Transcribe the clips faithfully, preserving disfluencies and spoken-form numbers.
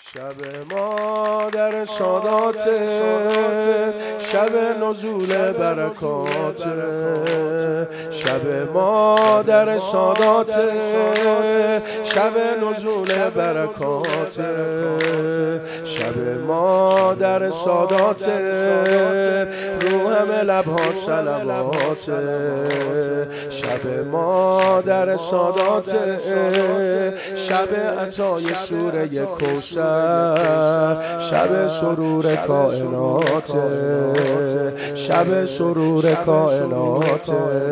شب مادر سادات، شب نزول برکات، شب مادر سادات، شب نزول برکات، شب مادر سادات، رو همه لبها صلوات، شب مادر سادات، شب عطای سوره کوثر، شب سرور کائنات، شب سرور کائنات.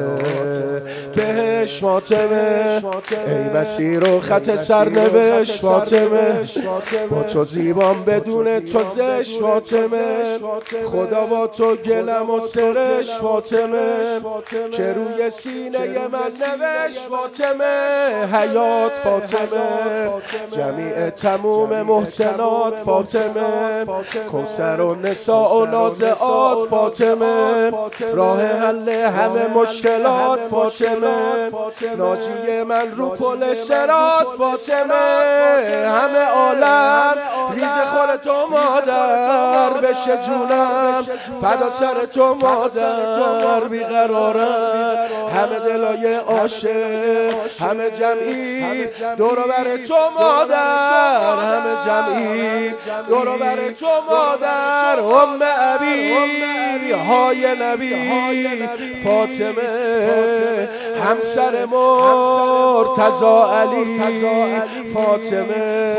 بهش فاطمه ای مسیر و خط سرنوشت فاطمه، با تو زیبام بدون تو زشت فاطمه، خدا با تو گلم و سرش فاطمه، که روی سینه من نوشت فاطمه. حیات فاطمه، جمیع تموم محسنات فاطمه، کوثر و نساء و نازعات فاطمه، راه حل همه مشکلات فاطمه، ناجی من رو پل صراط فاطمه. همه عالم ریز خور تو مادر، بشه جونم فدا سر تو مادر، بیقرارم همه دلای عاشق، همه جمعی دور بر تو مادر، همه جمعی دور بر تو مادر. ام ابی های نبی فاطمه، همسر مرتضی علی فاطمه،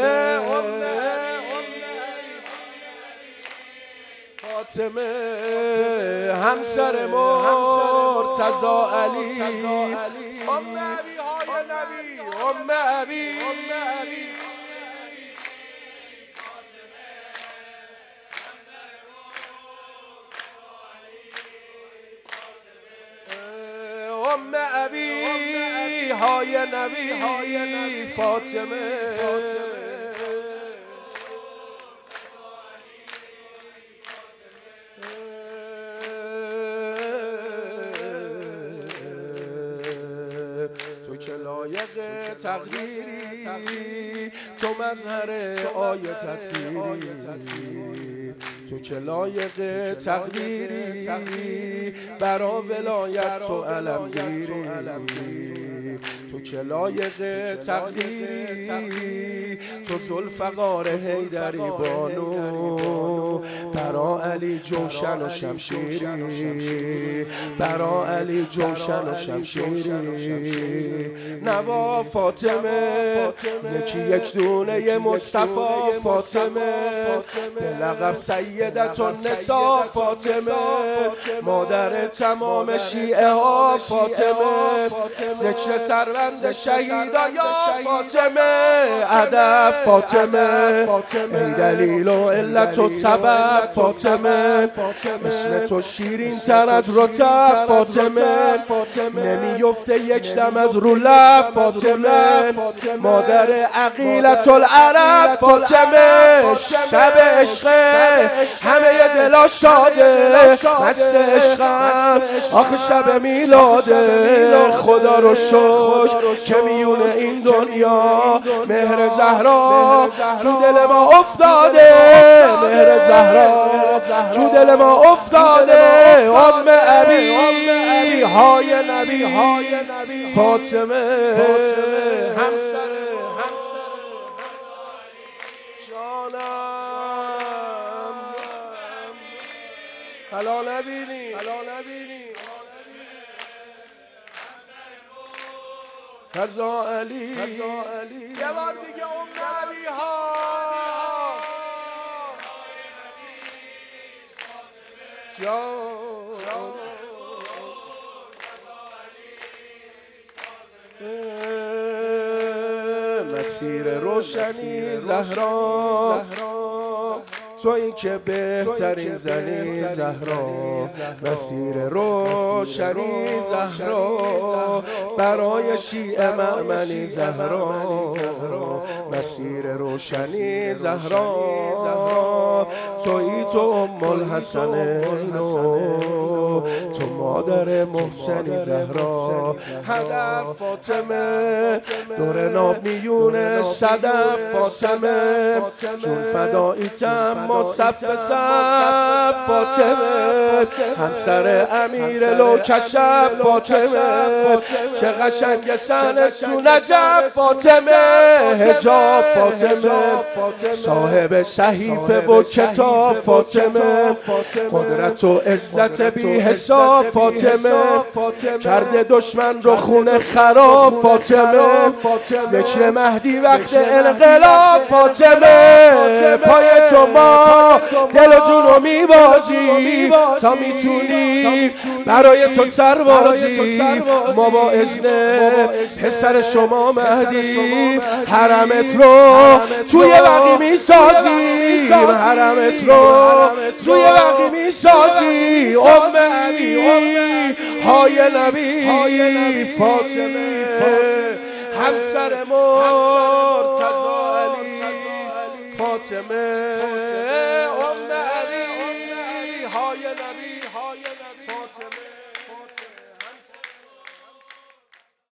فاطمه همسر مرتضی علی. ام ابی های نبی، ام ابی ام ابی های نبی فاطمه. تو که لایق تقدیری، تو مظهر آیه تطهیری، تو که لایق تقدیری، برا ولایت تو علمگیری، تو که لایق تقدیری، تو ذوالفقار حیدری بانو، برا علی جوشن و شمشیری، برا علی جوشن و شمشیری. نوا فاطمه یکی یک دونه مصطفی فاطمه، به لقب سیدت النساء فاطمه، مادر تمام شیعه ها فاطمه، ذکر سروند شهیدا یا فاطمه. ادب فاطمه ای دلیل و علت و سبب فاطمه، اسم تو شیرین تر از رطب فاطمه، نمیفته یک دم از رو لب فاطمه، مادر عقیلت العرب فاطمه. شب عشق همه دلا شاده، مست عشقم آخه شب میلاده، خدا رو شکر که میون این دنیا مهر زهرا تو دل ما افتاده، مهر زهرا تو دل ما افتاده. ام ابی های نبی فاطمه، همسر جانم حالا نبینی رضا علی. یه بار دیگه ام ابی ها مسیر روشنی زهرا، تویی که بهترین زنی زهرا، مسیر روشنی زهرا، برای شیعه مأمنی زهرا، مسیر روشنی زهرا، تویی تو ام الحسنین، تو مادر محسنی زهرا. هدف فاطمه دور ناب میونه صدف فاطمه، چون فداییتم ما صف صف فاطمه، همسر امیر لوکشف فاطمه، چه قشنگ سنت تو نجف فاطمه، حجاب فاطمه، صاحب صحیفه و کتاب فاطمه، قدرت و عزت بی حساب فاطمه، کرده دشمن رو خونه خراب فاطمه، ذکر مهدی وقت انقلاب فاطمه، پای تو ما دل و جون رو میبازی تا میتونی برای تو سربازی، ما با اذن پسر شما مهدی حرمت رو توی بقی میسازیم، حرمت رو توی بقی میسازی، ام علی های نبی فاطمه، همسر مرتضی علی فاطمه، ام علی های نبی فاطمه.